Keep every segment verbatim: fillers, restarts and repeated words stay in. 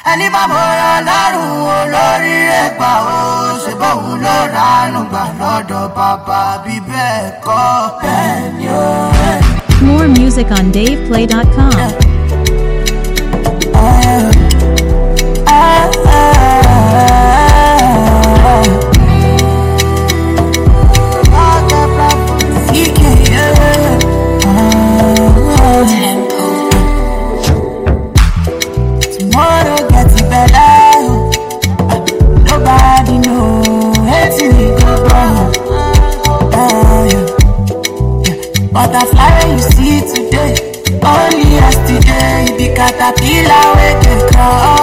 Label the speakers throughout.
Speaker 1: ẹni bá bọ̀rọ̀ lọ́rùn olórí rẹ̀ gbà ó ṣe bóun ló ránú gbà lọ́dọ̀ bàbá bí bẹ́ẹ̀ kọ́ bẹ́ẹ̀ ni ó rẹ̀.
Speaker 2: More music on dave play dot com.
Speaker 1: Yeah. Uh, uh, uh, Tomorrow gets better. Nobody knows till it go wrong. Uh, yeah. Yeah. Butterfly you see today, only yesterday you be caterpillar with the crown.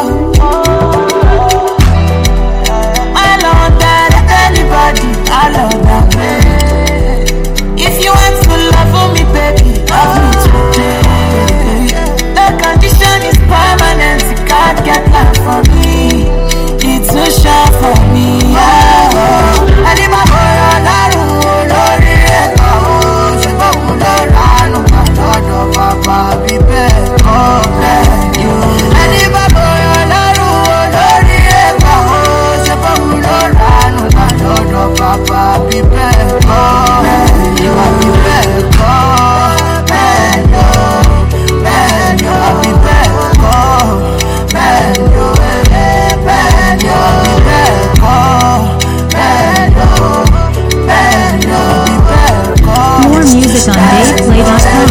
Speaker 1: I love that anybody, I love that way. If you want to love me, baby, love me today. The condition is permanent, you can't get that for me. It's too sharp for me. I need my boy on that road, Lord, she won't run on my Lord, Papa, be better, oh, thank you. I need my boy on that road, Lord, she won't run on my Lord, Papa, be better, oh, thank you. I'll be better, oh, thank you, thank you. I'll be better, oh, thank you, thank you. I'll be better, oh, thank you, thank you. I'll be better, oh.
Speaker 2: More music on dave play dot com.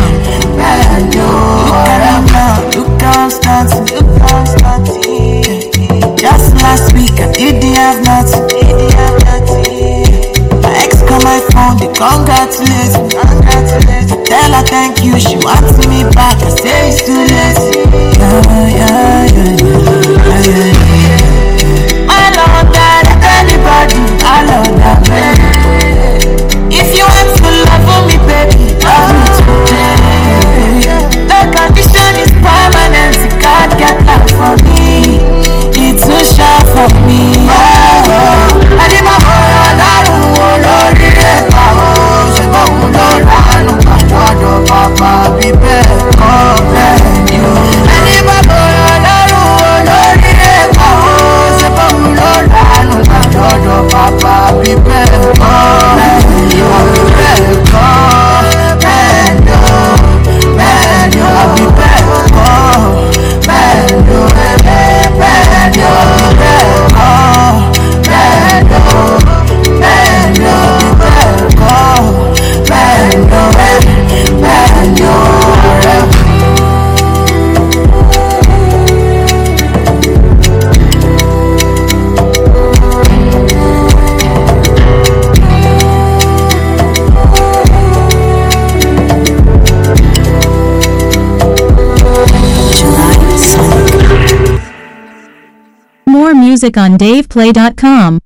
Speaker 1: Look constant, look constant. Just last week I didn't have nothing. My ex called my phone, they congratulate me. I tell her thank you, she wants me back. I say it's too late. Yeah, yeah, yeah, yeah, yeah, yeah. I love that anybody, I love that man. If you want to love me, baby, love me today. The condition is permanent, you can't get that for me. It's too sharp for me. I need my boy on that road, Lord, she won't run on my Lord, Papa, be better, oh, thank you. I need my boy on that road, Lord, she won't run on my Lord, Papa, be better, oh, thank you. I'll be better, oh, thank you, thank you. I'll be better, oh, thank you, thank you. I'll be better, oh, thank you, thank you. I'll be better, oh, thank you, thank you.
Speaker 2: More music on dave play dot com.